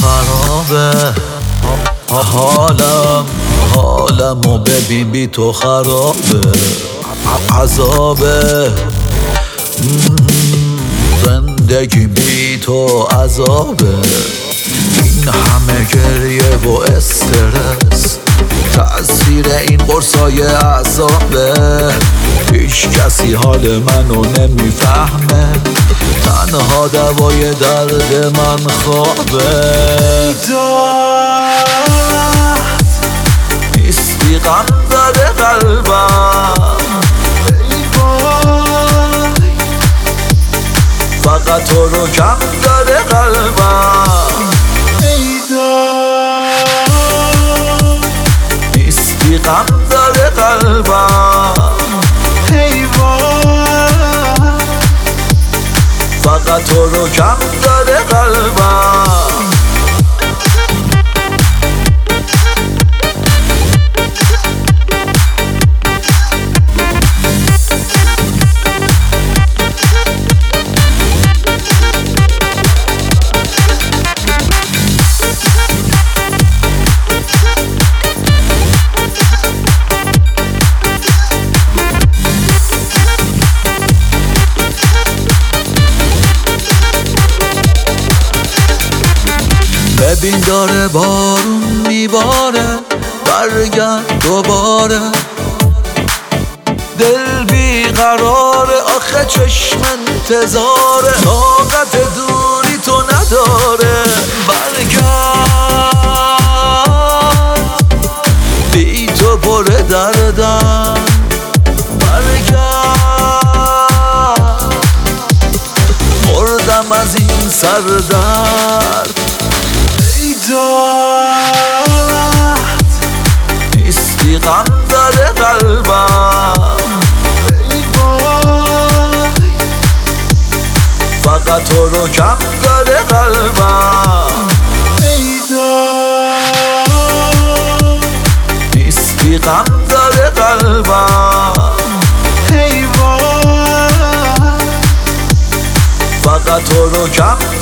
خرابه، حالمو ببین بی تو خرابه، عذابه زندگی بی تو عذابه. این همه گریه و استرس تأثیر این قرصای عذابه. هیچ کسی حال منو نمیفهمه، تنها دوای درد من خوابه. نیستی غم زده قلبم، فقط تو رو کم داره قلبم. نیستی غم داره قلبم، فقط تو رو کم داره قلبم. ببین داره بارون میباره، برگرد دوباره. دل بیقراره، آخه چشم انتظاره، طاقت دوری تو نداره. برگرد بی تو پر دردم، برگرد مردم از این سردرد. نیستی غم زده قلبم، فقط تو رو کم داره قلبم. نیستی غم زده قلبم، فقط تو رو کم